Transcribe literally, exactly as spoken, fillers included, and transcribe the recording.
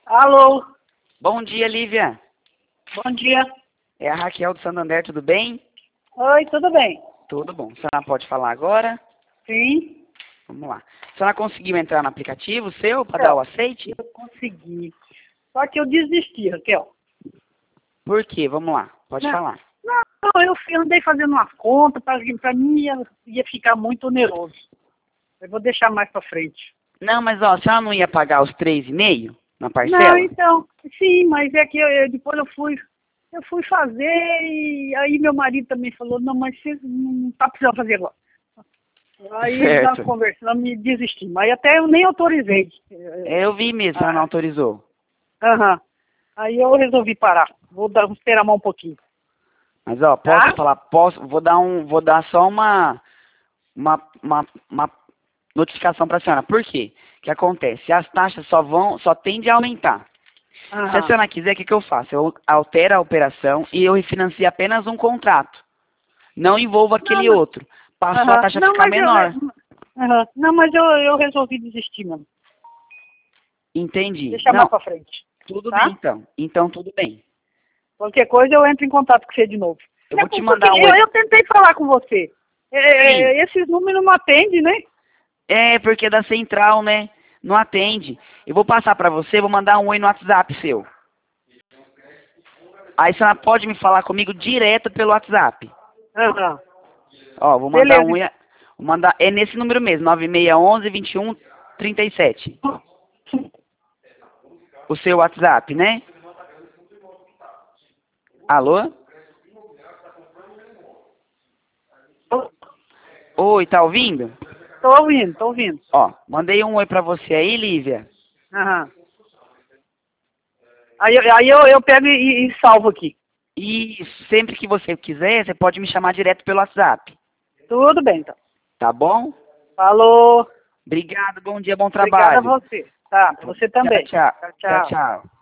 Alô, Bom dia, Lívia. bom dia. É a Raquel do Santander, tudo bem? Oi, tudo bem? Tudo bom. A senhora pode falar agora? Sim, Vamos lá. A senhora conseguiu entrar no aplicativo seu para dar o Raquel, aceite? eu consegui. Só que eu desisti, Raquel. Por quê? Vamos lá. Pode Não, falar. não, eu fui- andei fazendo uma conta, para mim ia, ia ficar muito oneroso. Eu vou deixar mais para frente. Não, mas ó, a senhora não ia pagar os três e meio na Não, parcela? então, sim, mas é que eu, eu- depois eu fui, eu fui fazer e aí meu marido também falou, não, mas você não tá precisando fazer agora. Aí nós Certo. conversamos e desistimos. Aí até eu nem autorizei. É, eu vi mesmo, a senhora não Ah, autorizou. aham. Aí eu resolvi parar. Vou, dar, vou esperar mais um pouquinho. Mas ó, posso Tá? falar, posso, vou dar um, vou dar só uma, uma, uma, uma notificação para a senhora. Por quê? O que acontece? As taxas só vão, só tendem a aumentar. Se a Aham. senhora quiser, o que, que eu faço? Eu altero a operação e eu refinancio apenas um contrato. Não envolvo Não, aquele mas, outro. Passou a aham. taxa a Não, ficar mas eu, menor. aham. Não, mas eu, eu resolvi desistir, mano. Entendi. Deixar mais Não, pra frente. tudo bem Tá? então. Então tudo bem. Qualquer coisa eu entro em contato com você de novo. Eu É vou te por- porque mandar um eu, oi. eu tentei falar com você. Sim. É, esses números não atendem, né? É, porque é da central, né? Não atende. Eu vou passar pra você, vou mandar um oi no WhatsApp seu. Aí a senhora pode me falar comigo direto pelo WhatsApp. Aham. Ó, vou mandar um Beleza. oi. Vou mandar, é nesse número mesmo, nove seis um um, vinte e um, trinta e sete. O seu WhatsApp, né? Alô? Oi, tá ouvindo? Tô ouvindo, tô ouvindo. Ó, mandei um oi pra você aí, Lívia. Aham. Aí, eu- aí eu, eu pego e, e salvo aqui. E sempre que você quiser, você pode me chamar direto pelo WhatsApp. Tudo bem, então. Tá bom? Falou. Obrigado, bom dia, bom Obrigada a trabalho. você. Tá, pra você Tchau, também. tchau. Tchau, Tchau, tchau. tchau.